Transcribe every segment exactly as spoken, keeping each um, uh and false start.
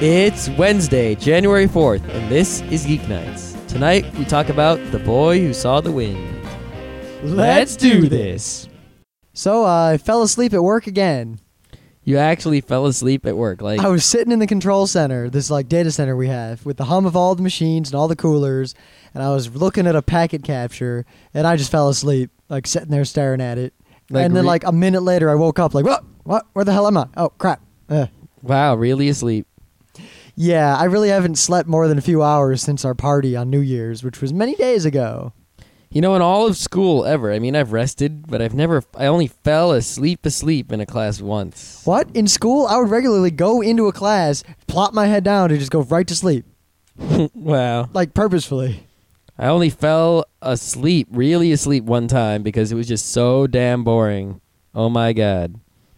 It's Wednesday, January fourth, and this is Geek Nights. Tonight, we talk about The Boy Who Saw the Wind. Let's do this. So, uh, I fell asleep at work again. You actually fell asleep at work, like... I was sitting in the control center, this, like, data center we have, with the hum of all the machines and all the coolers, and I was looking at a packet capture, and I just fell asleep, like, sitting there staring at it. Like and then, re- like, a minute later, I woke up, like, what? What? Where the hell am I? Oh, crap. Ugh. Wow, really asleep. Yeah, I really haven't slept more than a few hours since our party on New Year's, which was many days ago. You know, in all of school ever, I mean, I've rested, but I've never... I only fell asleep asleep in a class once. What? In school, I would regularly go into a class, plop my head down, and just go right to sleep. Wow. Like, purposefully. I only fell asleep, really asleep one time, because it was just so damn boring. Oh my god.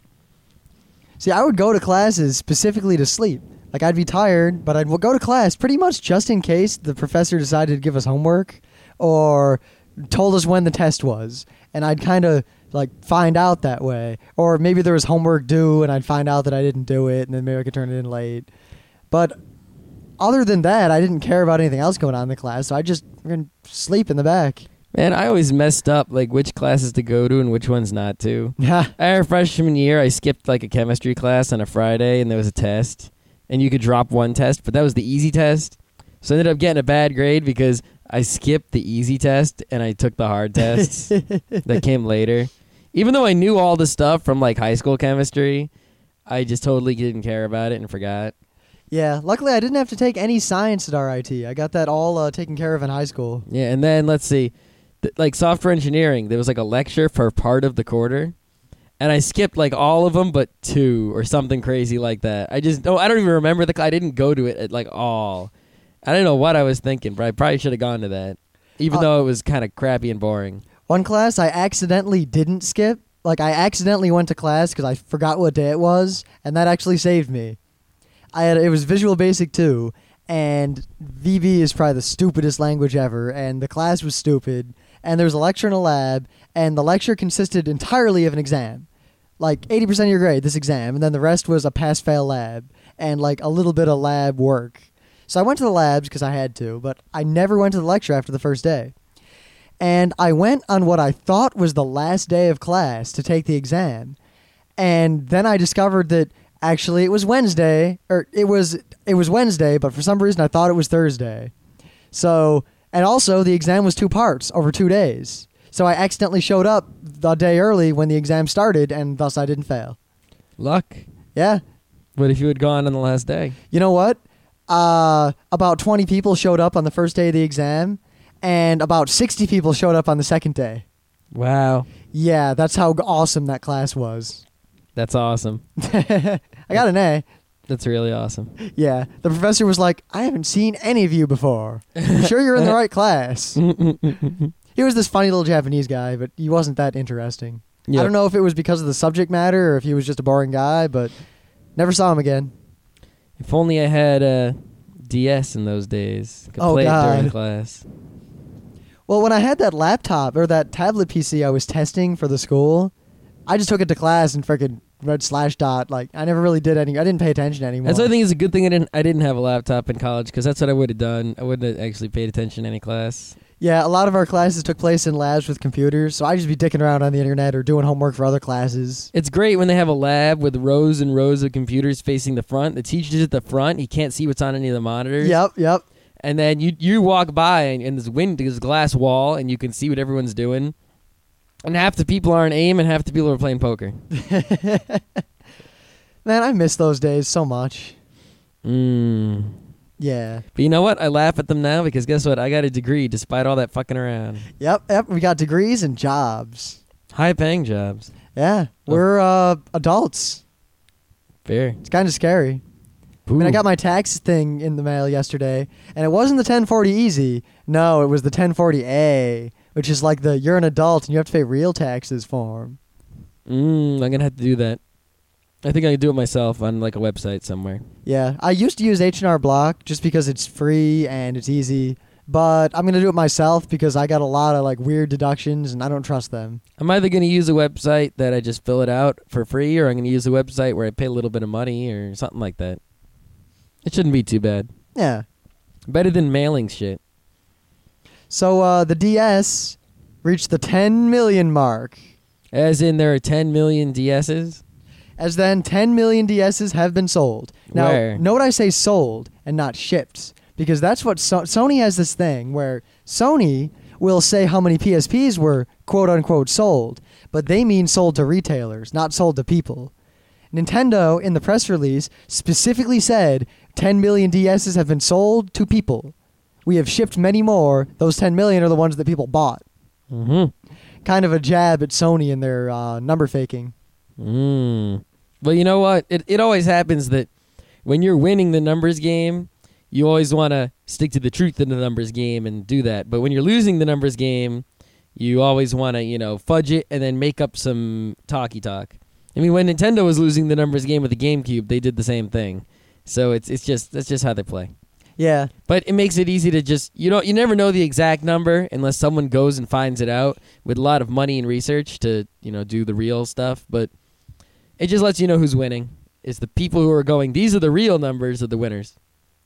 See, I would go to classes specifically to sleep. Like, I'd be tired, but I'd go to class pretty much just in case the professor decided to give us homework or told us when the test was. And I'd kind of, like, find out that way. Or maybe there was homework due, and I'd find out that I didn't do it, and then maybe I could turn it in late. But other than that, I didn't care about anything else going on in the class, so I just sleep in the back. Man, I always messed up, like, which classes to go to and which ones not to. Yeah. Our freshman year, I skipped, like, a chemistry class on a Friday, and there was a test. And you could drop one test, but that was the easy test. So I ended up getting a bad grade because I skipped the easy test and I took the hard tests that came later. Even though I knew all the stuff from, like, high school chemistry, I just totally didn't care about it and forgot. Yeah, luckily I didn't have to take any science at R I T. I got that all uh, taken care of in high school. Yeah, and then, let's see, th- like, software engineering, there was, like, a lecture for part of the quarter. And I skipped, like, all of them but two or something crazy like that. I just, oh, I don't even remember the, cl- I didn't go to it at, like, all. I don't know what I was thinking, but I probably should have gone to that. Even uh, though it was kind of crappy and boring. One class I accidentally didn't skip. Like, I accidentally went to class because I forgot what day it was, and that actually saved me. I had, it was Visual Basic two, and V B is probably the stupidest language ever, and the class was stupid. And there was a lecture in a lab, and the lecture consisted entirely of an exam. Like, eighty percent of your grade, this exam, and then the rest was a pass-fail lab, and, like, a little bit of lab work. So I went to the labs because I had to, but I never went to the lecture after the first day. And I went on what I thought was the last day of class to take the exam. And then I discovered that, actually, it was Wednesday, or it was it was Wednesday, but for some reason I thought it was Thursday. So... And also, the exam was two parts over two days. So I accidentally showed up the day early when the exam started, and thus I didn't fail. Luck. Yeah. What if you had gone on the last day? You know what? Uh, about twenty people showed up on the first day of the exam, and about sixty people showed up on the second day. Wow. Yeah, that's how awesome that class was. That's awesome. I got an A. That's really awesome. Yeah. The professor was like, I haven't seen any of you before. I'm sure you're in the right class. He was this funny little Japanese guy, but he wasn't that interesting. Yep. I don't know if it was because of the subject matter or if he was just a boring guy, but never saw him again. If only I had a D S in those days. Could oh, play God. it during class. Well, when I had that laptop or that tablet P C I was testing for the school, I just took it to class and freaking read slash dot. Like, I never really did any. I didn't pay attention anymore. That's what I think is a good thing I didn't I didn't have a laptop in college, because that's what I would have done. I wouldn't have actually paid attention to any class. Yeah, a lot of our classes took place in labs with computers, so I'd just be dicking around on the internet or doing homework for other classes. It's great when they have a lab with rows and rows of computers facing the front. The teacher's at the front. He can't see what's on any of the monitors. Yep, yep. And then you you walk by, and, and there's wind, there's a glass wall, and you can see what everyone's doing. And half the people aren't aim, and half the people are playing poker. Man, I miss those days so much. Mm. Yeah. But you know what? I laugh at them now because guess what? I got a degree despite all that fucking around. Yep, yep. We got degrees and jobs. High-paying jobs. Yeah. We're uh, adults. Fair. It's kind of scary. I mean, I got my tax thing in the mail yesterday, and it wasn't the ten forty Easy. No, it was the ten forty A, which is like the you're an adult and you have to pay real taxes form. Mm, I'm going to have to do that. I think I can do it myself on like a website somewhere. Yeah, I used to use H and R Block just because it's free and it's easy, but I'm going to do it myself because I got a lot of like weird deductions and I don't trust them. I'm either going to use a website that I just fill it out for free, or I'm going to use a website where I pay a little bit of money or something like that. It shouldn't be too bad. Yeah. Better than mailing shit. So uh, the D S reached the ten million mark. As in, there are ten million D S's? As then, ten million D S's have been sold. Now, Where? note I say sold and not shipped, because that's what so- Sony has this thing where Sony will say how many P S Ps were quote-unquote sold, but they mean sold to retailers, not sold to people. Nintendo, in the press release, specifically said ten million D S's have been sold to people. We have shipped many more. Those ten million are the ones that people bought. Mm-hmm. Kind of a jab at Sony and their uh, number faking. Mm. Well, you know what? It it always happens that when you're winning the numbers game, you always want to stick to the truth in the numbers game and do that. But when you're losing the numbers game, you always want to, you know, fudge it and then make up some talky talk. I mean, when Nintendo was losing the numbers game with the GameCube, they did the same thing. So it's it's just that's just how they play. Yeah. But it makes it easy to just you don't you never know the exact number unless someone goes and finds it out with a lot of money and research to, you know, do the real stuff, but it just lets you know who's winning. It's the people who are going, these are the real numbers of the winners.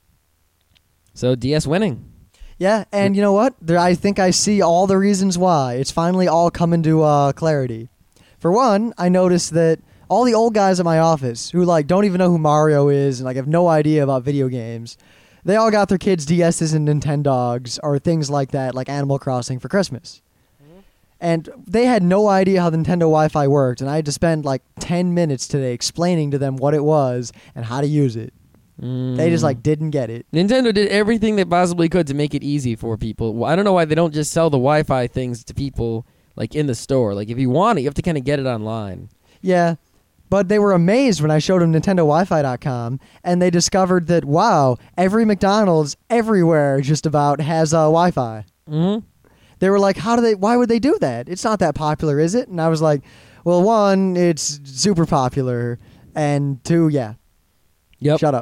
So D S winning. Yeah, and you know what? There, I think I see all the reasons why. It's finally all coming to uh, clarity. For one, I noticed that all the old guys at my office who like don't even know who Mario is and like have no idea about video games, they all got their kids D S's and Nintendogs or things like that, like Animal Crossing for Christmas. And they had no idea how the Nintendo Wi-Fi worked, and I had to spend like ten minutes today explaining to them what it was and how to use it. Mm. They just like didn't get it. Nintendo did everything they possibly could to make it easy for people. Well, I don't know why they don't just sell the Wi-Fi things to people like in the store. Like if you want it, you have to kind of get it online. Yeah, but they were amazed when I showed them Nintendo Wi Fi dot com, and they discovered that, wow, every McDonald's everywhere just about has uh, Wi-Fi. Mm-hmm. They were like, how do they, why would they do that? It's not that popular, is it? And I was like, well, one, it's super popular, and two, yeah. Yep. Shut up.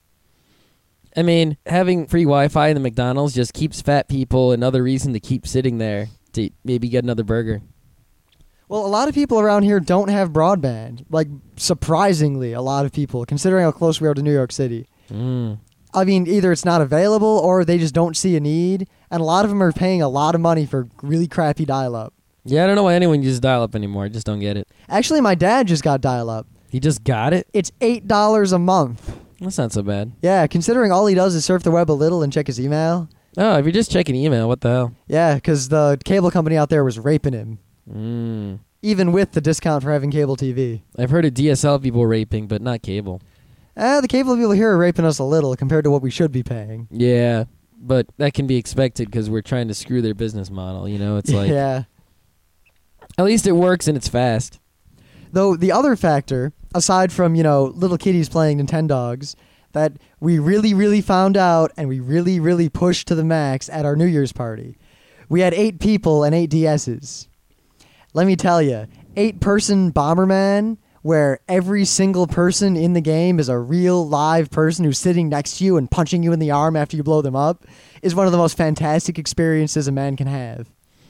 I mean, having free Wi-Fi in the McDonald's just keeps fat people another reason to keep sitting there to maybe get another burger. Well, a lot of people around here don't have broadband. Like, surprisingly, a lot of people, considering how close we are to New York City. Mm. I mean, either it's not available or they just don't see a need, and a lot of them are paying a lot of money for really crappy dial-up. Yeah, I don't know why anyone uses dial-up anymore. I just don't get it. Actually, my dad just got dial-up. He just got it? It's eight dollars a month. That's not so bad. Yeah, considering all he does is surf the web a little and check his email. Oh, if you're just checking email, what the hell? Yeah, because the cable company out there was raping him, Mm. even with the discount for having cable T V. I've heard of D S L people raping, but not cable. Eh, the cable people here are raping us a little compared to what we should be paying. Yeah, but that can be expected because we're trying to screw their business model. You know, it's like, yeah. at least it works and it's fast. Though the other factor, aside from, you know, little kiddies playing Nintendogs, that we really, really found out and we really, really pushed to the max at our New Year's party. We had eight people and eight D S's. Let me tell you, eight-person Bomberman, where every single person in the game is a real live person who's sitting next to you and punching you in the arm after you blow them up, is one of the most fantastic experiences a man can have.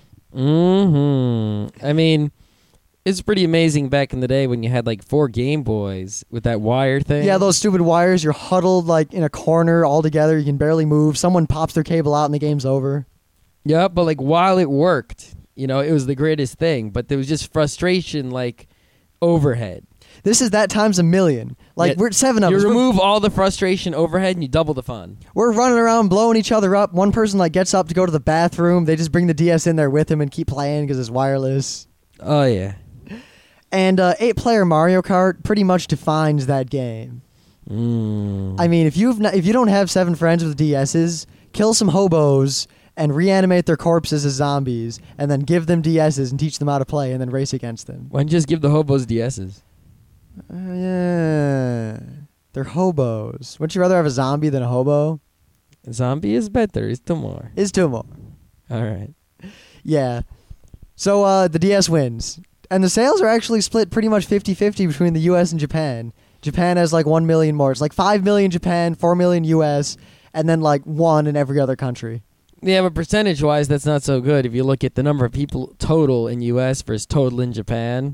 Mm-hmm. I mean, it's pretty amazing back in the day when you had like four Game Boys with that wire thing. Yeah, those stupid wires, you're huddled like in a corner all together, you can barely move, someone pops their cable out and the game's over. Yeah, but like while it worked, you know, it was the greatest thing, but there was just frustration like overhead. This is that times a million. Like, Yeah, we're seven of You us. We're- remove all the frustration overhead and you double the fun. We're running around blowing each other up. One person like gets up to go to the bathroom. They just bring the D S in there with him and keep playing because it's wireless. Oh, yeah. And uh, eight-player Mario Kart pretty much defines that game. Mm. I mean, if you've not, if you don't have seven friends with D S's, kill some hobos and reanimate their corpses as zombies, and then give them D S's and teach them how to play, and then race against them. Why don't you just give the hobos D S's? Uh, yeah, they're hobos. Wouldn't you rather have a zombie than a hobo? Zombie is better. It's two more. Is two more. All right. Yeah. So uh, the D S wins. And the sales are actually split pretty much fifty-fifty between the U S and Japan. Japan has like one million more. It's like five million Japan, four million U S, and then like one in every other country. Yeah, but percentage-wise, that's not so good. If you look at the number of people total in U S versus total in Japan,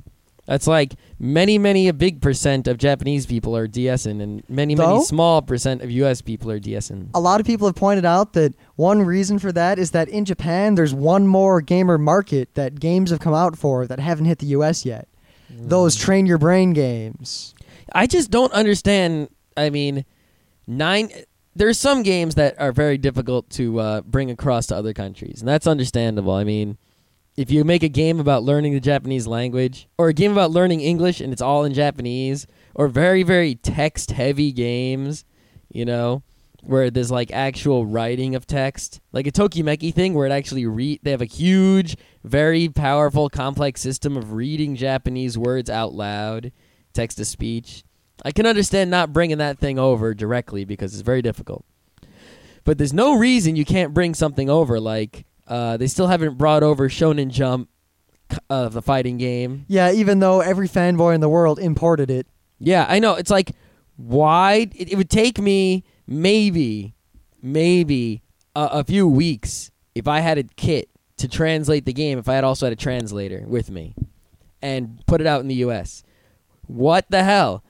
That's like many, many a big percent of Japanese people are DSing, and many, Though? many small percent of U S people are DSing. A lot of people have pointed out that one reason for that is that in Japan, there's one more gamer market that games have come out for that haven't hit the U S yet. Mm. Those train your brain games. I just don't understand. I mean, nine. There's some games that are very difficult to uh, bring across to other countries, and that's understandable. I mean, if you make a game about learning the Japanese language, or a game about learning English and it's all in Japanese, or very, very text-heavy games, you know, where there's like actual writing of text, like a Tokimeki thing where it actually read. They have a huge, very powerful, complex system of reading Japanese words out loud, text-to-speech. I can understand not bringing that thing over directly because it's very difficult. But there's no reason you can't bring something over like... Uh, they still haven't brought over Shonen Jump, uh, the fighting game. Yeah, even though every fanboy in the world imported it. Yeah, I know. It's like, why? It, it would take me maybe, maybe a, a few weeks if I had a kit to translate the game, if I had also had a translator with me, and put it out in the U S. What the hell?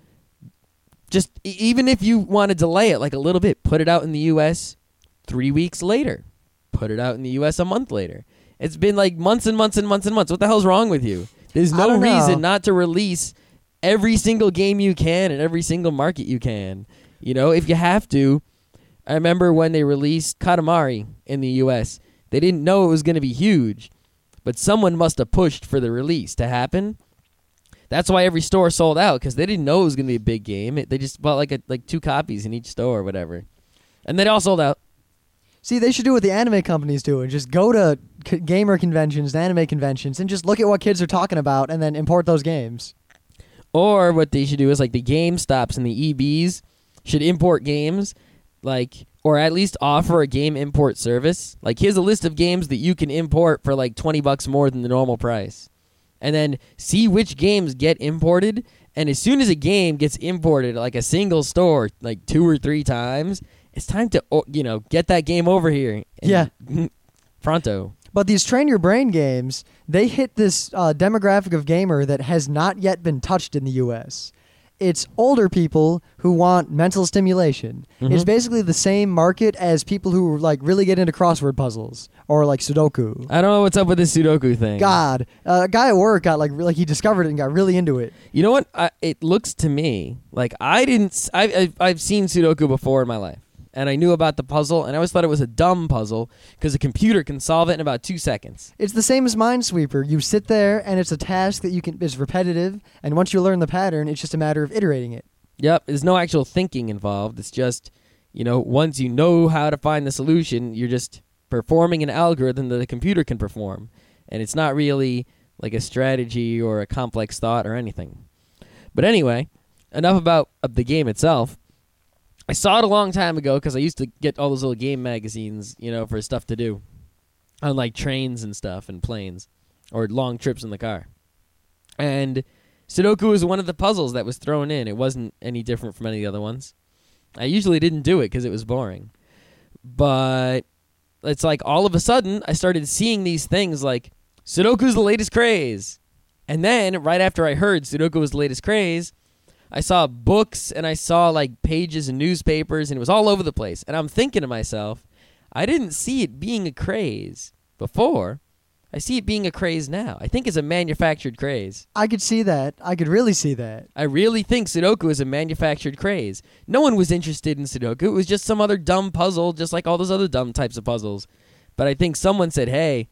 Just, e- even if you want to delay it like a little bit, put it out in the U S three weeks later. Put it out in the U S a month later. It's been like months and months and months and months. What the hell's wrong with you? There's no reason not to release every single game you can in every single market you can. You know, if you have to. I remember when they released Katamari in the U S, they didn't know it was going to be huge, but someone must have pushed for the release to happen. That's why every store sold out, because they didn't know it was going to be a big game. It, they just bought like a, like two copies in each store or whatever. And they all sold out. See, they should do what the anime companies do and just go to c- gamer conventions, anime conventions, and just look at what kids are talking about and then import those games. Or what they should do is like the GameStops and the E Bs should import games, like, or at least offer a game import service. Like, here's a list of games that you can import for like twenty bucks more than the normal price. And then see which games get imported. And as soon as a game gets imported, like a single store, like two or three times, it's time to, you know, get that game over here. Yeah. Pronto. But these Train Your Brain games, they hit this uh, demographic of gamer that has not yet been touched in the U S. It's older people who want mental stimulation. Mm-hmm. It's basically the same market as people who like really get into crossword puzzles or like Sudoku. I don't know what's up with this Sudoku thing. God, uh, a guy at work got like like he discovered it and got really into it. You know what? I, it looks to me like I didn't. I, I've, I've seen Sudoku before in my life. And I knew about the puzzle, and I always thought it was a dumb puzzle because a computer can solve it in about two seconds. It's the same as Minesweeper. You sit there, and it's a task that you can is repetitive, and once you learn the pattern, it's just a matter of iterating it. Yep, there's no actual thinking involved. It's just, you know, once you know how to find the solution, you're just performing an algorithm that the computer can perform. And it's not really like a strategy or a complex thought or anything. But anyway, enough about uh, the game itself. I saw it a long time ago because I used to get all those little game magazines, you know, for stuff to do on like trains and stuff and planes or long trips in the car. And Sudoku was one of the puzzles that was thrown in. It wasn't any different from any of the other ones. I usually didn't do it because it was boring. But it's like all of a sudden I started seeing these things like Sudoku's the latest craze. And then right after I heard Sudoku was the latest craze, I saw books and I saw like pages in newspapers and it was all over the place. And I'm thinking to myself, I didn't see it being a craze before. I see it being a craze now. I think it's a manufactured craze. I could see that. I could really see that. I really think Sudoku is a manufactured craze. No one was interested in Sudoku. It was just some other dumb puzzle, just like all those other dumb types of puzzles. But I think someone said, hey,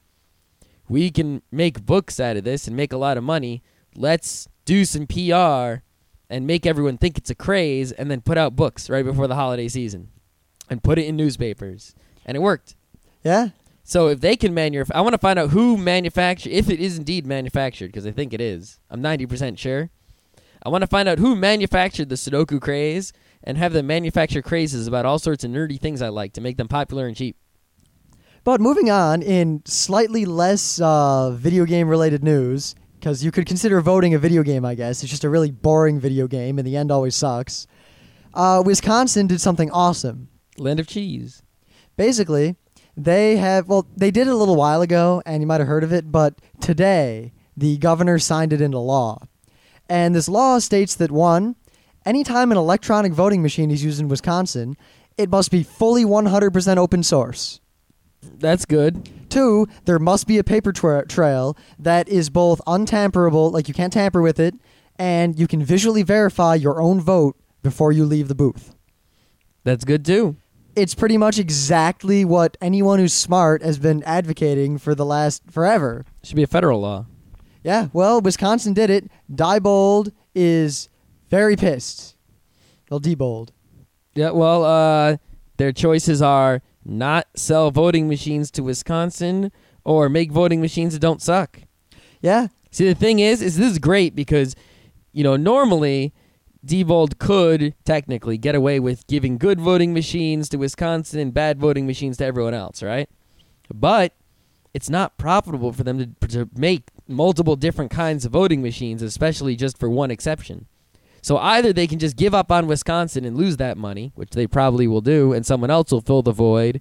we can make books out of this and make a lot of money. Let's do some P R and make everyone think it's a craze, and then put out books right before the holiday season, and put it in newspapers, and it worked. Yeah. So if they can manufacture, I want to find out who manufactured, if it is indeed manufactured, because I think it is. I'm ninety percent sure. I want to find out who manufactured the Sudoku craze, and have them manufacture crazes about all sorts of nerdy things I like to make them popular and cheap. But moving on, in slightly less uh, video game related news, because you could consider voting a video game, I guess. It's just a really boring video game. In the end, always sucks. Uh, Wisconsin did something awesome. Land of cheese. Basically, they have... Well, they did it a little while ago, and you might have heard of it, but today, the governor signed it into law. And this law states that, one, anytime an electronic voting machine is used in Wisconsin, it must be fully one hundred percent open source. That's good. Two, there must be a paper tra- trail that is both untamperable, like you can't tamper with it, and you can visually verify your own vote before you leave the booth. That's good too. It's pretty much exactly what anyone who's smart has been advocating for the last forever. Should be a federal law. Yeah, well, Wisconsin did it. Diebold is very pissed. Well, Diebold. Yeah, well, uh, their choices are not sell voting machines to Wisconsin or make voting machines that don't suck. Yeah. See, the thing is, is this is great because, you know, normally Diebold could technically get away with giving good voting machines to Wisconsin and bad voting machines to everyone else, right? But it's not profitable for them to, to make multiple different kinds of voting machines, especially just for one exception. So either they can just give up on Wisconsin and lose that money, which they probably will do, and someone else will fill the void,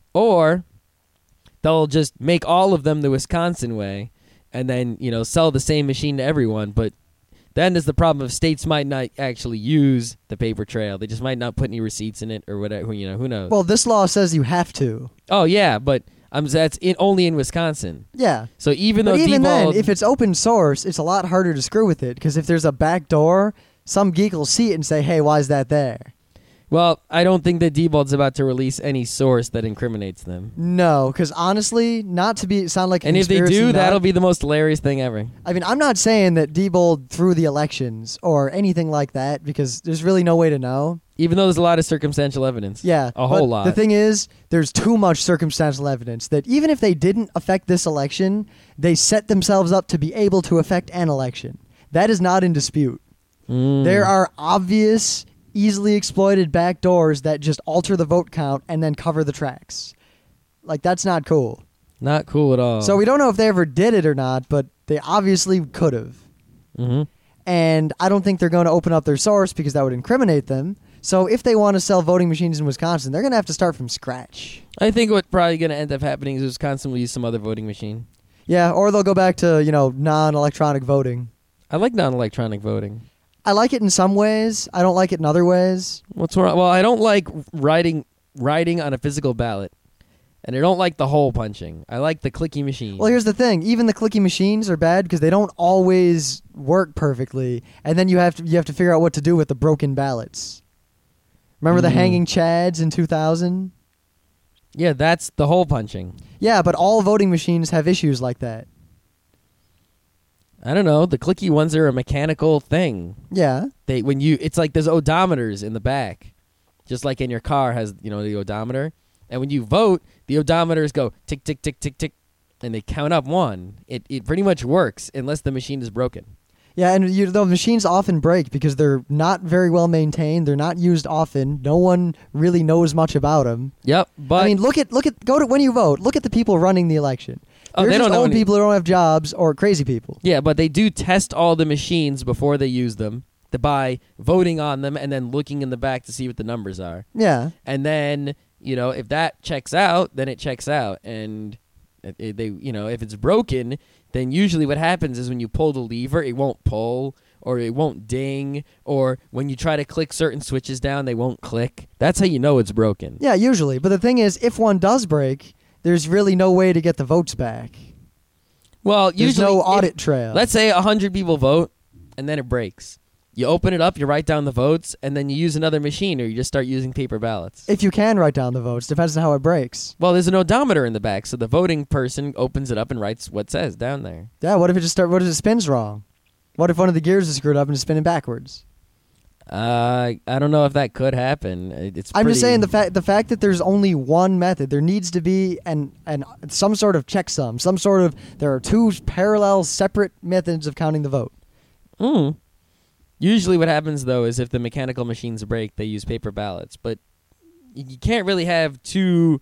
or they'll just make all of them the Wisconsin way and then, you know, sell the same machine to everyone. But then there's the problem of states might not actually use the paper trail. They just might not put any receipts in it or whatever, you know, who knows. Well, this law says you have to. Oh, yeah, but um, that's in, only in Wisconsin. Yeah. So even but though even Diebold, then, if it's open source, it's a lot harder to screw with it because if there's a back door, some geek will see it and say, hey, why is that there? well, I don't think that Diebold's about to release any source that incriminates them. No, because honestly, not to be sound like a And if they conspiracy do, nut, that'll be the most hilarious thing ever. I mean, I'm not saying that Diebold threw the elections or anything like that because there's really no way to know. Even though there's a lot of circumstantial evidence. Yeah. A whole but lot. The thing is, there's too much circumstantial evidence that even if they didn't affect this election, they set themselves up to be able to affect an election. That is not in dispute. Mm. There are obvious, easily exploited backdoors that just alter the vote count and then cover the tracks. Like, that's not cool. Not cool at all. So we don't know if they ever did it or not, but they obviously could have. Mm-hmm. And I don't think they're going to open up their source because that would incriminate them. So if they want to sell voting machines in Wisconsin, they're going to have to start from scratch. I think what's probably going to end up happening is Wisconsin will use some other voting machine. Yeah, or they'll go back to, you know, non-electronic voting. I like non-electronic voting. I like it in some ways. I don't like it in other ways. What's wrong? Well, I don't like writing writing on a physical ballot, and I don't like the hole punching. I like the clicky machine. Well, here's the thing. Even the clicky machines are bad because they don't always work perfectly, and then you have to you have to figure out what to do with the broken ballots. Remember the Mm. hanging chads in two thousand? Yeah, that's the hole punching. Yeah, but all voting machines have issues like that. I don't know. The clicky ones are a mechanical thing. Yeah. They when you it's like there's odometers in the back, just like in your car has you know the odometer, and when you vote, the odometers go tick tick tick tick tick, and they count up one. It it pretty much works unless the machine is broken. Yeah, and you, the machines often break because they're not very well maintained. They're not used often. No one really knows much about them. Yep, but I mean, look at look at go to when you vote. Look at the people running the election. Oh, They're they just don't know old any- people who don't have jobs or crazy people. yeah, but they do test all the machines before they use them to by voting on them and then looking in the back to see what the numbers are. Yeah. And then, you know, if that checks out, then it checks out. And it, it- they, you know, if it's broken, then usually what happens is when you pull the lever, it won't pull or it won't ding, or when you try to click certain switches down, they won't click. That's how you know it's broken. Yeah, usually. But the thing is, if one does break, there's really no way to get the votes back. Well, There's usually no if- audit trail. Let's say one hundred people vote, and then it breaks. You open it up, you write down the votes, and then you use another machine, or you just start using paper ballots. If you can write down the votes, depends on how it breaks. Well, there's an odometer in the back, so the voting person opens it up and writes what says down there. Yeah, what if it just start? What if it spins wrong? What if one of the gears is screwed up and it's spinning backwards? Uh, I don't know if that could happen. It- It's I'm pretty- just saying the fact the fact that there's only one method, there needs to be an an some sort of checksum, some sort of there are two parallel separate methods of counting the vote. Mm. Usually what happens, though, is if the mechanical machines break, they use paper ballots. But y- you can't really have two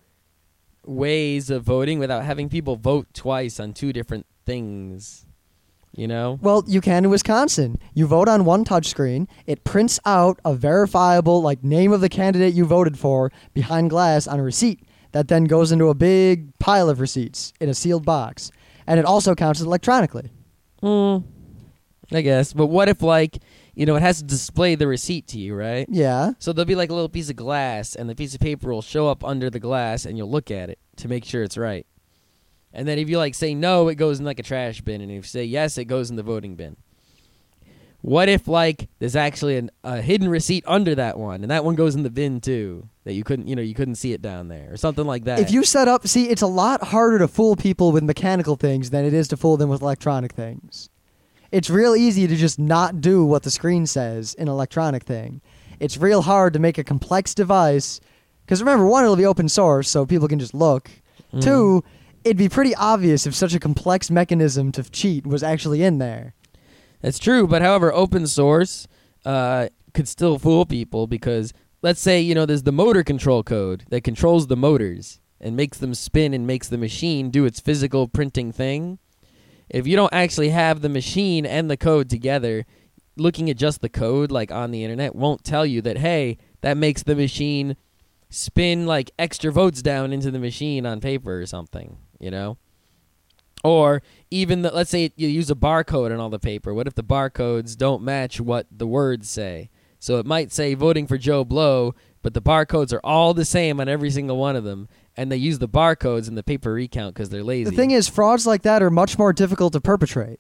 ways of voting without having people vote twice on two different things. You know? Well, you can in Wisconsin. You vote on one touchscreen. It prints out a verifiable like name of the candidate you voted for behind glass on a receipt that then goes into a big pile of receipts in a sealed box. And it also counts it electronically. Mm. I guess. But what if, like, you know, it has to display the receipt to you, right? Yeah. So there'll be like a little piece of glass, and the piece of paper will show up under the glass, and you'll look at it to make sure it's right. And then if you, like, say no, it goes in, like, a trash bin, and if you say yes, it goes in the voting bin. What if, like, there's actually an, a hidden receipt under that one, and that one goes in the bin, too, that you couldn't, you know, you couldn't see it down there, or something like that. If you set up, see, it's a lot harder to fool people with mechanical things than it is to fool them with electronic things. It's real easy to just not do what the screen says in an electronic thing. It's real hard to make a complex device, because remember, one, it'll be open source, so people can just look. Mm. Two, it'd be pretty obvious if such a complex mechanism to cheat was actually in there. That's true, but however, open source uh, could still fool people because, let's say, you know, there's the motor control code that controls the motors and makes them spin and makes the machine do its physical printing thing. If you don't actually have the machine and the code together, looking at just the code, like on the internet, won't tell you that, hey, that makes the machine spin like extra votes down into the machine on paper or something, you know? Or even, the, let's say you use a barcode on all the paper. What if the barcodes don't match what the words say? So it might say voting for Joe Blow, but the barcodes are all the same on every single one of them, and they use the barcodes in the paper recount because they're lazy. The thing is, frauds like that are much more difficult to perpetrate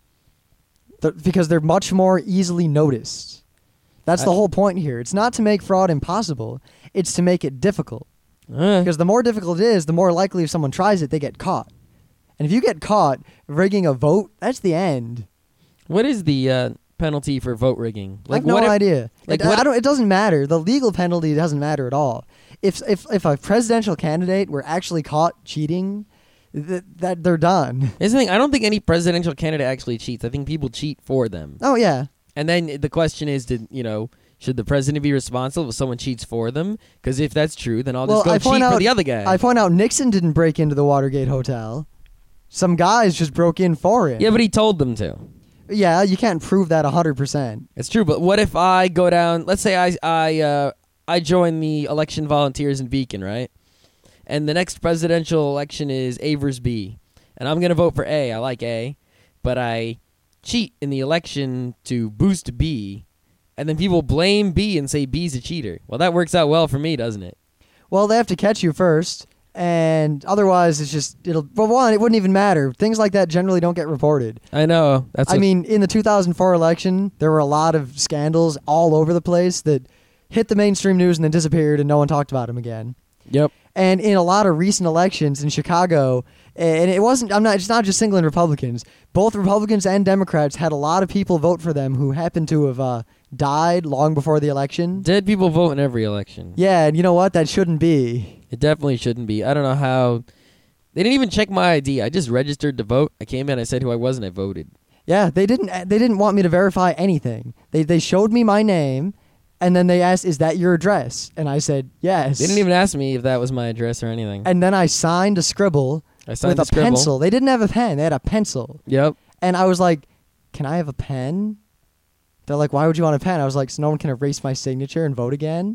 Th- because they're much more easily noticed. That's I, the whole point here. It's not to make fraud impossible. It's to make it difficult. Uh, because the more difficult it is, the more likely if someone tries it, they get caught. And if you get caught rigging a vote, that's the end. What is the uh, penalty for vote rigging? Like, I have no what if, idea. Like it, what I don't. It doesn't matter. The legal penalty doesn't matter at all. If if if a presidential candidate were actually caught cheating, th- that they're done. Here's the thing. I don't think any presidential candidate actually cheats. I think people cheat for them. Oh yeah. And then the question is, did you know? Should the president be responsible if someone cheats for them? Because if that's true, then I'll well, just go I cheat out, for the other guy. I point out Nixon didn't break into the Watergate Hotel. Some guys just broke in for him. Yeah, but he told them to. Yeah, you can't prove that one hundred percent. It's true, but what if I go down, let's say I I uh, I join the election volunteers in Beacon, right? And the next presidential election is Avers B. And I'm going to vote for A. I like A. But I cheat in the election to boost B. And then people blame B and say B's a cheater. Well, that works out well for me, doesn't it? Well, they have to catch you first. And otherwise, it's just, it'll, well, one, it wouldn't even matter. Things like that generally don't get reported. I know. That's I what mean, in the two thousand four election, there were a lot of scandals all over the place that hit the mainstream news and then disappeared and no one talked about them again. Yep. And in a lot of recent elections in Chicago, and it wasn't, I'm not, it's not just singling Republicans. Both Republicans and Democrats had a lot of people vote for them who happened to have uh, died long before the election. Dead people vote in every election. Yeah, and you know what? That shouldn't be. It definitely shouldn't be. I don't know how. They didn't even check my I D. I just registered to vote. I came in, I said who I was, and I voted. Yeah, they didn't. They didn't want me to verify anything. They they showed me my name, and then they asked, "Is that your address?" And I said, "Yes." They didn't even ask me if that was my address or anything. And then I signed a scribble I signed with a a scribble. pencil. They didn't have a pen. They had a pencil. Yep. And I was like, "Can I have a pen?" They're like, "Why would you want a pen?" I was like, "So no one can erase my signature and vote again."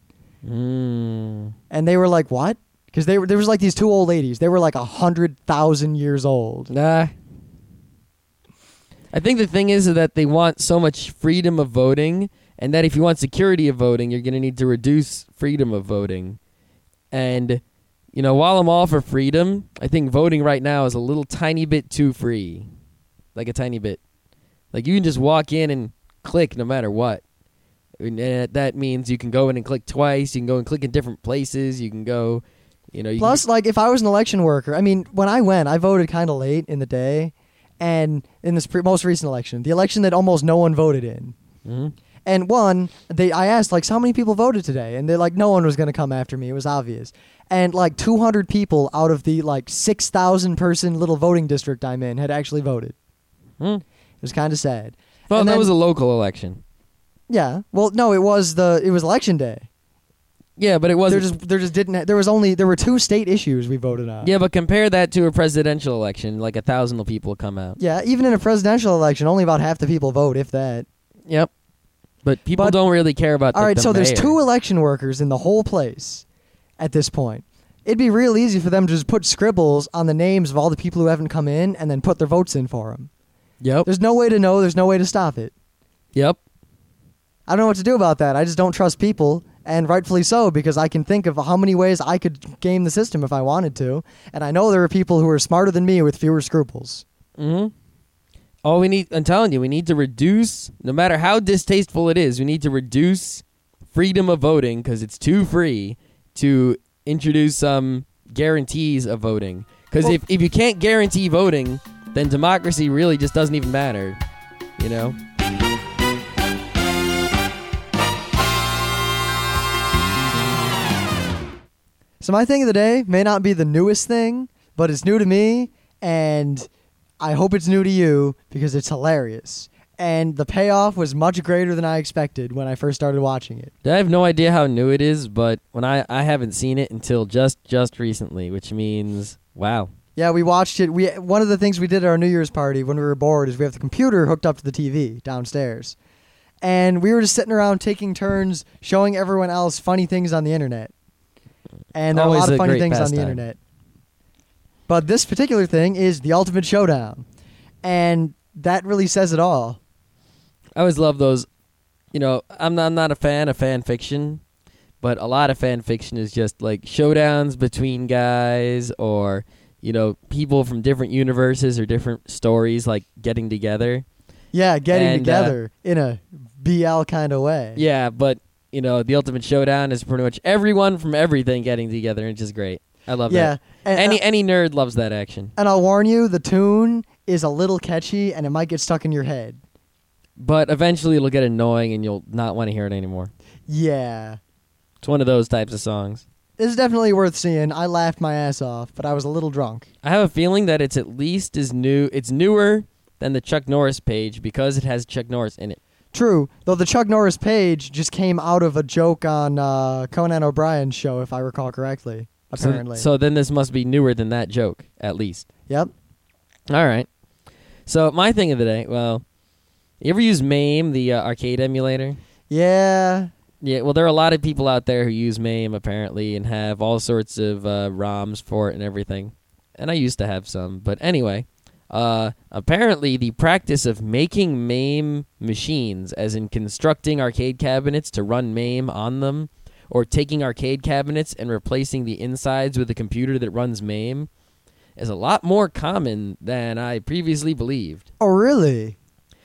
Mm. And they were like, "What?" Because they were there was like these two old ladies. They were like a hundred thousand years old. Nah. I think the thing is that they want so much freedom of voting, and that if you want security of voting, you're going to need to reduce freedom of voting. And, you know, while I'm all for freedom, I think voting right now is a little tiny bit too free. Like a tiny bit. Like you can just walk in and click no matter what. And that means you can go in and click twice. You can go and click in different places. You can go, you know. You Plus, can, like, if I was an election worker, I mean, when I went, I voted kind of late in the day. And in this pre- most recent election, the election that almost no one voted in. Mm-hmm. And one, they I asked, like, so how many people voted today? And they're like, no one was going to come after me. It was obvious. And, like, two hundred people out of the, like, six thousand person little voting district I'm in had actually voted. Mm. It was kind of sad. Well, and that then, was a local election. Yeah. Well, no, it was the it was election day. Yeah, but it There wasn't. just there just didn't ha- there was only there were two state issues we voted on. Yeah, but compare that to a presidential election. Like a thousand people come out. Yeah, even in a presidential election, only about half the people vote, if that. Yep. But people But- don't really care about. All the, right, the so there's mayor. two election workers in the whole place at this point. It'd be real easy for them to just put scribbles on the names of all the people who haven't come in and then put their votes in for them. Yep. There's no way to know. There's no way to stop it. Yep. I don't know what to do about that. I just don't trust people, and rightfully so, because I can think of how many ways I could game the system if I wanted to, and I know there are people who are smarter than me with fewer scruples. Mm-hmm. All we need, I'm telling you, we need to reduce, no matter how distasteful it is, we need to reduce freedom of voting because it's too free to introduce some guarantees of voting. Because Well- if, if you can't guarantee voting, then democracy really just doesn't even matter, you know? So my thing of the day may not be the newest thing, but it's new to me, and I hope it's new to you because it's hilarious. And the payoff was much greater than I expected when I first started watching it. I have no idea how new it is, but when I, I haven't seen it until just just recently, which means, wow. Yeah, we watched it. We One of the things we did at our New Year's party when we were bored is we have the computer hooked up to the T V downstairs. And we were just sitting around taking turns showing everyone else funny things on the internet. And there are a Always lot a of funny great things on pastime. the internet. But this particular thing is the Ultimate Showdown. And that really says it all. I always love those. You know, I'm not, I'm not a fan of fan fiction, but a lot of fan fiction is just like showdowns between guys or, you know, people from different universes or different stories like getting together. Yeah, getting And, together in a B L kind of way. Yeah, but, you know, the Ultimate Showdown is pretty much everyone from everything getting together, and it's just great. I love Yeah. that. And, Any any nerd loves that action. and I'll warn you, the tune is a little catchy and it might get stuck in your head. But eventually it'll get annoying and you'll not want to hear it anymore. Yeah. It's one of those types of songs. This is definitely worth seeing. I laughed my ass off, but I was a little drunk. I have a feeling that it's at least as new. It's newer than the Chuck Norris page because it has Chuck Norris in it. True, though the Chuck Norris page just came out of a joke on uh, Conan O'Brien's show, if I recall correctly, So- apparently. So, then this must be newer than that joke, at least. Yep. All right. So my thing of the day, well, you ever use MAME, the uh, arcade emulator? Yeah. Yeah, well, there are a lot of people out there who use MAME, apparently, and have all sorts of uh, ROMs for it and everything. And I used to have some. But anyway, uh, apparently the practice of making MAME machines, as in constructing arcade cabinets to run MAME on them, or taking arcade cabinets and replacing the insides with a computer that runs MAME, is a lot more common than I previously believed. Oh, really?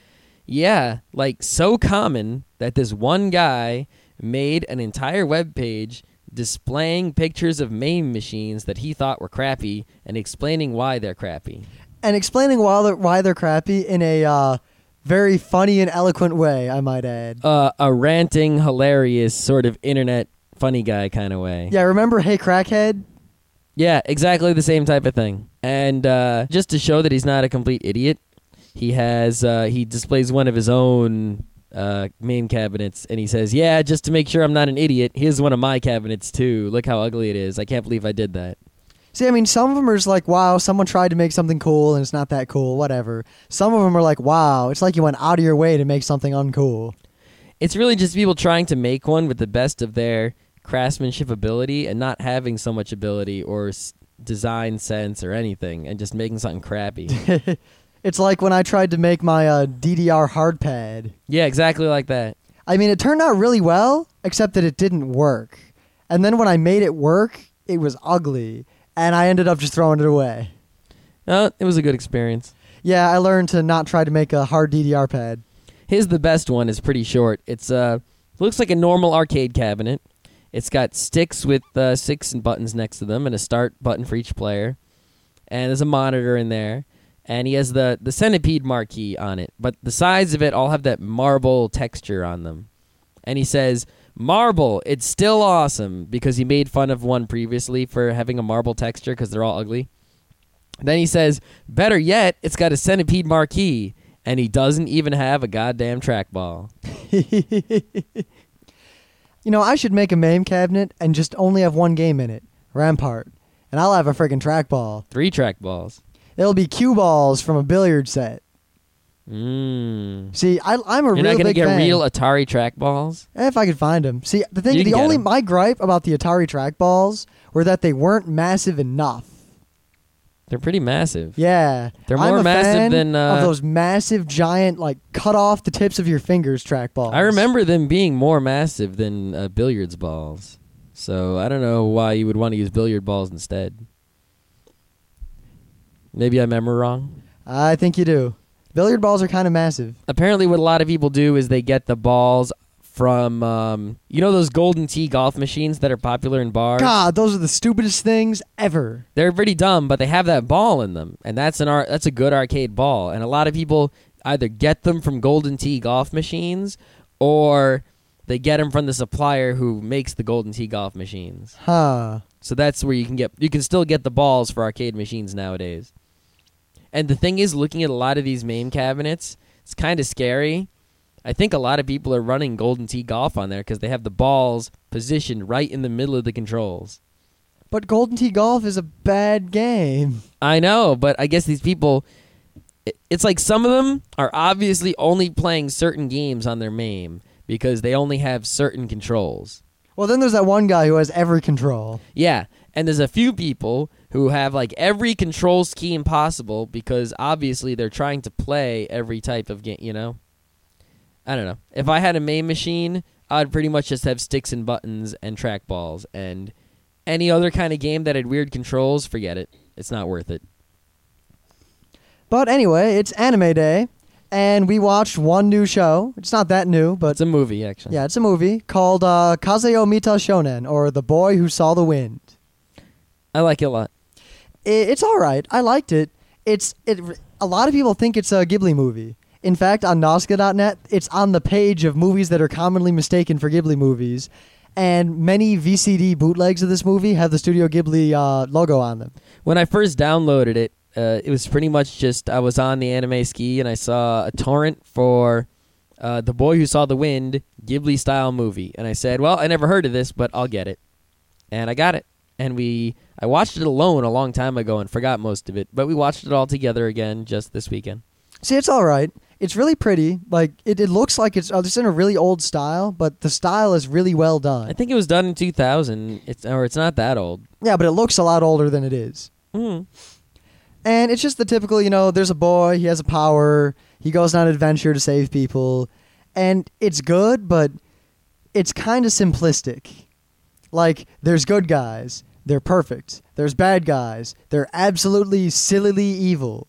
Yeah, like so common that this one guy made an entire web page displaying pictures of MAME machines that he thought were crappy and explaining why they're crappy. And explaining why they're, why they're crappy in a uh, very funny and eloquent way, I might add. Uh, a ranting, hilarious sort of internet funny guy kind of way. Yeah, remember Hey Crackhead? Yeah, exactly the same type of thing. And uh, just to show that he's not a complete idiot, he has uh, he displays one of his own uh, MAME cabinets, and he says, "Yeah, just to make sure I'm not an idiot, here's one of my cabinets too. Look how ugly it is. I can't believe I did that." See, I mean, some of them are just like, wow, someone tried to make something cool and it's not that cool, whatever. Some of them are like, wow, it's like you went out of your way to make something uncool. It's really just people trying to make one with the best of their craftsmanship ability and not having so much ability or s- design sense or anything, and just making something crappy. It's like when I tried to make my uh, D D R hard pad. Yeah, exactly like that. I mean, it turned out really well, except that it didn't work. And then when I made it work, it was ugly, and I ended up just throwing it away. Uh, it was a good experience. Yeah, I learned to not try to make a hard D D R pad. His the best one is pretty short. It's uh looks like a normal arcade cabinet. It's got sticks with uh, six buttons next to them and a start button for each player. And there's a monitor in there. And he has the, the centipede marquee on it. But the sides of it all have that marble texture on them. And he says, "Marble, it's still awesome," because he made fun of one previously for having a marble texture because they're all ugly. Then he says, "Better yet, it's got a centipede marquee." And he doesn't even have a goddamn trackball. You know, I should make a MAME cabinet and just only have one game in it, Rampart. And I'll have a friggin' trackball. Three trackballs. It'll be cue balls from a billiard set. Mm. See, I, I'm a You're real not gonna big get fan. real Atari trackballs? If I could find them. See, the thing, You the can get only 'em. my gripe about the Atari trackballs were that they weren't massive enough. They're pretty massive. Yeah. They're I'm more a massive fan than, uh, of those massive, giant, like, cut off the tips of your fingers trackballs. I remember them being more massive than uh, billiards balls. So I don't know why you would want to use billiard balls instead. Maybe I remember wrong. I think you do. Billiard balls are kind of massive. Apparently what a lot of people do is they get the balls from, um, you know those Golden Tee golf machines that are popular in bars? God, those are the stupidest things ever. They're pretty dumb, but they have that ball in them, and that's an ar- that's a good arcade ball. And a lot of people either get them from Golden Tee golf machines, or they get them from the supplier who makes the Golden Tee golf machines. Huh. So that's where you can get you can still get the balls for arcade machines nowadays. And the thing is, looking at a lot of these MAME cabinets, it's kind of scary. I think a lot of people are running Golden Tee Golf on there because they have the balls positioned right in the middle of the controls. But Golden Tee Golf is a bad game. I know, but I guess these people, it- it's like some of them are obviously only playing certain games on their MAME because they only have certain controls. Well, then there's that one guy who has every control. Yeah, and there's a few people who have like every control scheme possible because obviously they're trying to play every type of game, you know? I don't know. If I had a MAME machine, I'd pretty much just have sticks and buttons and trackballs, and any other kind of game that had weird controls, forget it. It's not worth it. But anyway, it's anime day, and we watched one new show. It's not that new, but It's a movie, actually. yeah, it's a movie called uh, Kazeo Mita Shonen, or The Boy Who Saw the Wind. I like it a lot. It, it's all right. I liked it. It's it. A lot of people think it's a Ghibli movie. In fact, on Nausicaa dot net, it's on the page of movies that are commonly mistaken for Ghibli movies, and many V C D bootlegs of this movie have the Studio Ghibli uh, logo on them. When I first downloaded it, uh, it was pretty much just I was on the Anime Ski and I saw a torrent for uh, The Boy Who Saw the Wind Ghibli-style movie. And I said, well, I never heard of this, but I'll get it. And I got it. And we, I watched it alone a long time ago and forgot most of it, but we watched it all together again just this weekend. See, it's all right. It's really pretty. Like it, it looks like it's, uh, it's in a really old style, but the style is really well done. I think it was done in two thousand, it's, or it's not that old. Yeah, but it looks a lot older than it is. Mm. And it's just the typical, you know, there's a boy, he has a power, he goes on an adventure to save people, and it's good, but it's kind of simplistic. Like, there's good guys, they're perfect. There's bad guys, they're absolutely sillily evil.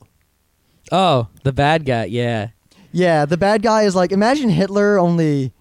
Oh, the bad guy, yeah. Yeah, the bad guy is like, imagine Hitler, only...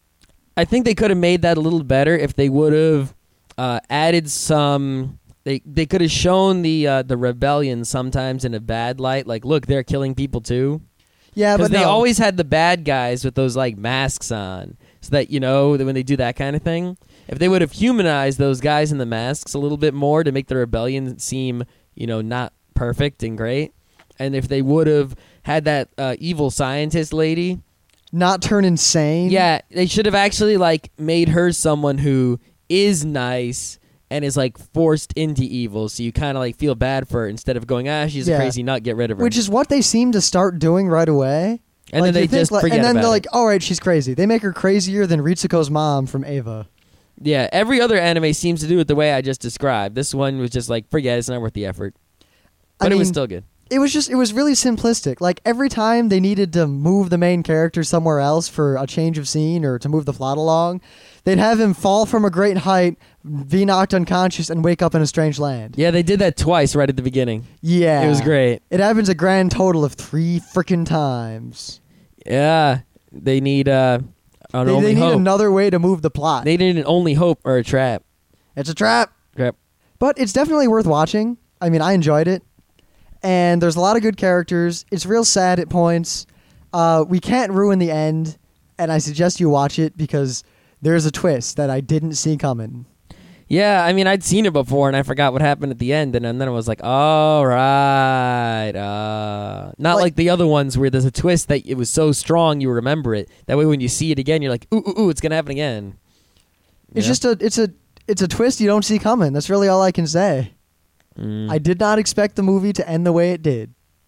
I think they could have made that a little better if they would have uh, added some... They they could have shown the uh, the rebellion sometimes in a bad light. Like, look, they're killing people too. Yeah, Because but they no. always had the bad guys with those, like, masks on. So that, you know, that when they do that kind of thing. If they would have humanized those guys in the masks a little bit more to make the rebellion seem, you know, not perfect and great. And if they would have had that uh, evil scientist lady... Not turn insane. Yeah, they should have actually, like, made her someone who is nice and is, like, forced into evil, so you kind of, like, feel bad for her instead of going, ah, she's Yeah. a crazy nut, get rid of her. Which is what they seem to start doing right away. and Like, then they you think, just like- forget And then about they're it. like, all right, she's crazy. They make her crazier than Ritsuko's mom from Ava. Yeah, every other anime seems to do it the way I just described. This one was just like, forget it, it's not worth the effort. But I it was mean, still good. It was just, it was really simplistic. Like, every time they needed to move the main character somewhere else for a change of scene or to move the plot along, they'd have him fall from a great height, be knocked unconscious, and wake up in a strange land. Yeah, they did that twice right at the beginning. Yeah. It was great. It happens a grand total of three freaking times. Yeah, they need uh, an They, only they need hope. another way to move the plot. They need an only hope or a trap. It's a trap. Trap. But it's definitely worth watching. I mean, I enjoyed it. And there's a lot of good characters. It's real sad at points. Uh, we can't ruin the end, and I suggest you watch it because there's a twist that I didn't see coming. Yeah, I mean, I'd seen it before, and I forgot what happened at the end, and, and then I was like, all right. Uh. Not Like- like the other ones where there's a twist that it was so strong you remember it. That way when you see it again, you're like, ooh, ooh, ooh, it's going to happen again. You It's know? just a it's a it's a twist you don't see coming. That's really all I can say. Mm. I did not expect the movie to end the way it did.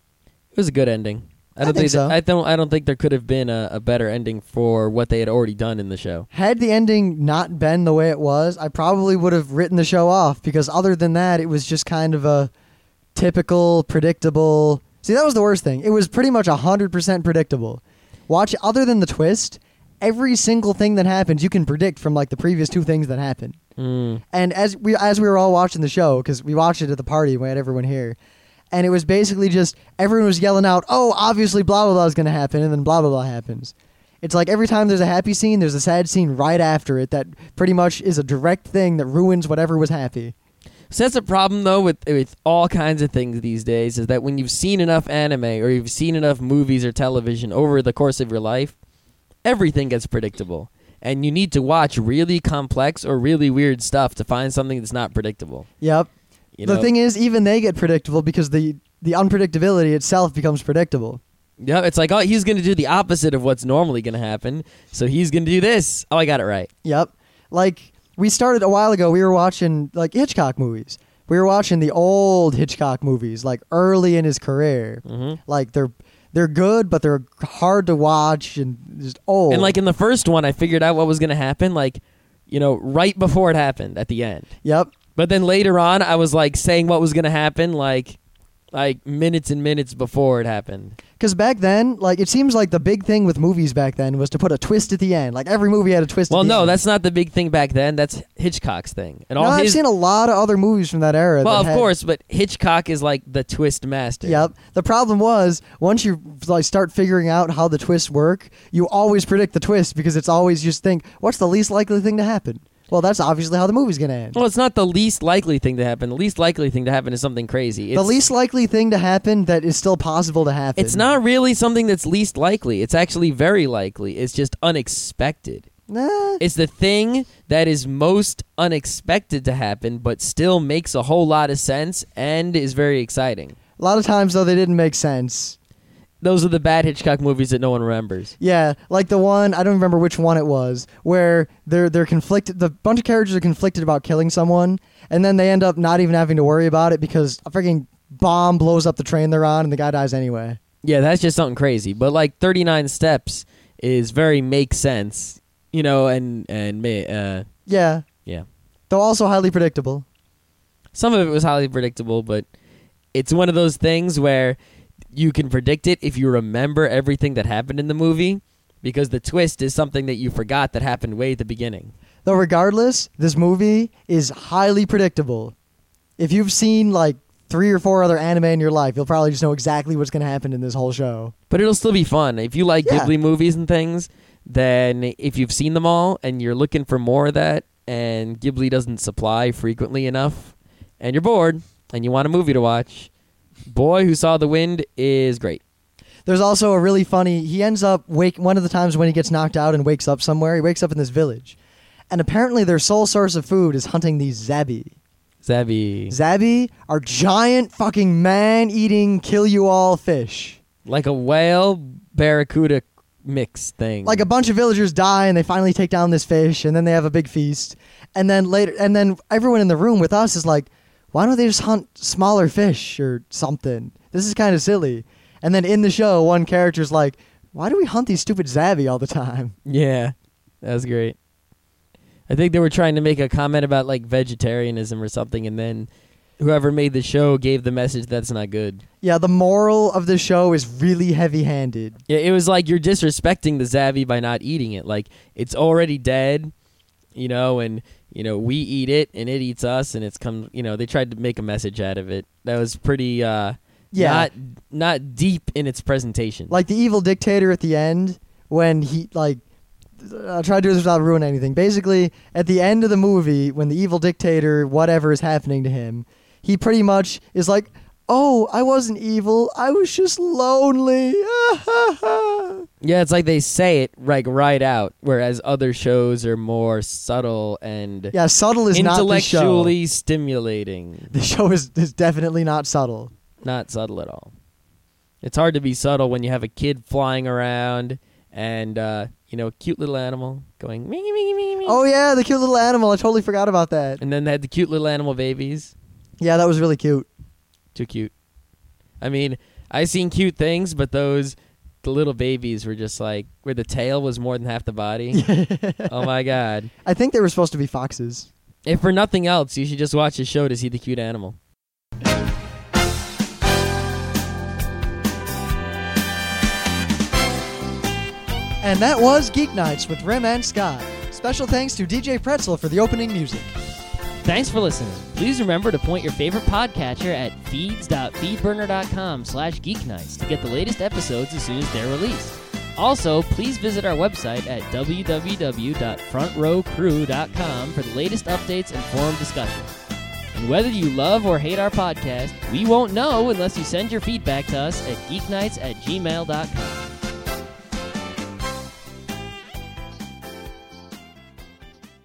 It was a good ending. I I don't think think, so. that, I don't. I don't think there could have been a, a better ending for what they had already done in the show. Had the ending not been the way it was, I probably would have written the show off because other than that, it was just kind of a typical, predictable. See, that was the worst thing. It was pretty much one hundred percent predictable. Watch, other than the twist, every single thing that happens you can predict from like the previous two things that happened. Mm. And as we as we were all watching the show, because we watched it at the party, we had everyone here, and it was basically just everyone was yelling out, "Oh, obviously blah blah blah is going to happen," and then blah blah blah happens. It's like every time there's a happy scene, there's a sad scene right after it that pretty much is a direct thing that ruins whatever was happy. So that's a problem, though, with with all kinds of things these days, is that when you've seen enough anime or you've seen enough movies or television over the course of your life, everything gets predictable. And you need to watch really complex or really weird stuff to find something that's not predictable. Yep. You the know? thing is, even they get predictable because the, the unpredictability itself becomes predictable. Yeah, it's like, oh, he's going to do the opposite of what's normally going to happen, so he's going to do this. Oh, I got it right. Yep. Like, we started a while ago, we were watching, like, Hitchcock movies. We were watching the old Hitchcock movies, like, early in his career. Mm-hmm. Like, they're they're good, but they're hard to watch and just old. And, like, in the first one, I figured out what was going to happen, like, you know, right before it happened at the end. Yep. But then later on, I was, like, saying what was going to happen, like... like minutes and minutes before it happened. Because back then, like, it seems like the big thing with movies back then was to put a twist at the end. Like, every movie had a twist Well, at the no, end. that's not the big thing back then. That's Hitchcock's thing. And No, all I've his, seen a lot of other movies from that era. well, that of had- course, but Hitchcock is like the twist master. Yep. The problem was, once you like start figuring out how the twists work, you always predict the twist because it's always just think, what's the least likely thing to happen? Well, that's obviously how the movie's going to end. Well, it's not the least likely thing to happen. The least likely thing to happen is something crazy. It's, the least likely thing to happen that is still possible to happen. It's not really something that's least likely. It's actually very likely. It's just unexpected. Nah. It's the thing that is most unexpected to happen, but still makes a whole lot of sense and is very exciting. A lot of times, though, they didn't make sense. Those are the bad Hitchcock movies that no one remembers. Yeah, like the one, I don't remember which one it was, where they're they're conflicted, the bunch of characters are conflicted about killing someone, and then they end up not even having to worry about it because a freaking bomb blows up the train they're on and the guy dies anyway. Yeah, that's just something crazy. But like thirty-nine Steps is very make sense, you know, and, and uh, Yeah. yeah. Though also highly predictable. Some of it was highly predictable, but it's one of those things where you can predict it if you remember everything that happened in the movie, because the twist is something that you forgot that happened way at the beginning. Though regardless, this movie is highly predictable. If you've seen like three or four other anime in your life, you'll probably just know exactly what's going to happen in this whole show. But it'll still be fun. If you like Yeah. Ghibli movies and things, then if you've seen them all and you're looking for more of that, and Ghibli doesn't supply frequently enough, and you're bored and you want a movie to watch, Boy Who Saw the Wind is great. There's also a really funny, he ends up, wake one of the times when he gets knocked out and wakes up somewhere, he wakes up in this village. And apparently their sole source of food is hunting these zabi. Zabi. Zabi are giant fucking man-eating, kill-you-all fish. Like a whale barracuda mix thing. Like a bunch of villagers die and they finally take down this fish and then they have a big feast. And then later, and then everyone in the room with us is like, why don't they just hunt smaller fish or something? This is kind of silly. And then in the show, one character's like, why do we hunt these stupid zabi all the time? Yeah, that was great. I think they were trying to make a comment about like vegetarianism or something, and then whoever made the show gave the message that's not good. Yeah, the moral of the show is really heavy-handed. Yeah, it was like you're disrespecting the zabi by not eating it. Like, it's already dead, you know, and, you know, we eat it and it eats us, and it's come, you know, they tried to make a message out of it. That was pretty, uh, Yeah. not, not deep in its presentation. Like the evil dictator at the end, when he, like, I'll try to do this without ruining anything. Basically, at the end of the movie, when the evil dictator, whatever is happening to him, he pretty much is like, oh, I wasn't evil, I was just lonely. Yeah, it's like they say it like right out, whereas other shows are more subtle and Yeah, subtle is not the show. intellectually stimulating. The show is, is definitely not subtle. Not subtle at all. It's hard to be subtle when you have a kid flying around and, uh, you know, a cute little animal going me me me me. Oh yeah, the cute little animal. I totally forgot about that. And then they had the cute little animal babies. Yeah, that was really cute. Too cute. I mean, I've seen cute things, but those the little babies were just like where the tail was more than half the body. Oh my god. I think they were supposed to be foxes. If for nothing else, you should just watch the show to see the cute animal. And that was Geek Nights with Rim and Scott. Special thanks to D J Pretzel for the opening music. Thanks for listening. Please remember to point your favorite podcatcher at feeds.feedburner.com slash geeknights to get the latest episodes as soon as they're released. Also, please visit our website at w w w dot front row crew dot com for the latest updates and forum discussion. And whether you love or hate our podcast, we won't know unless you send your feedback to us at geeknights at gmail dot com.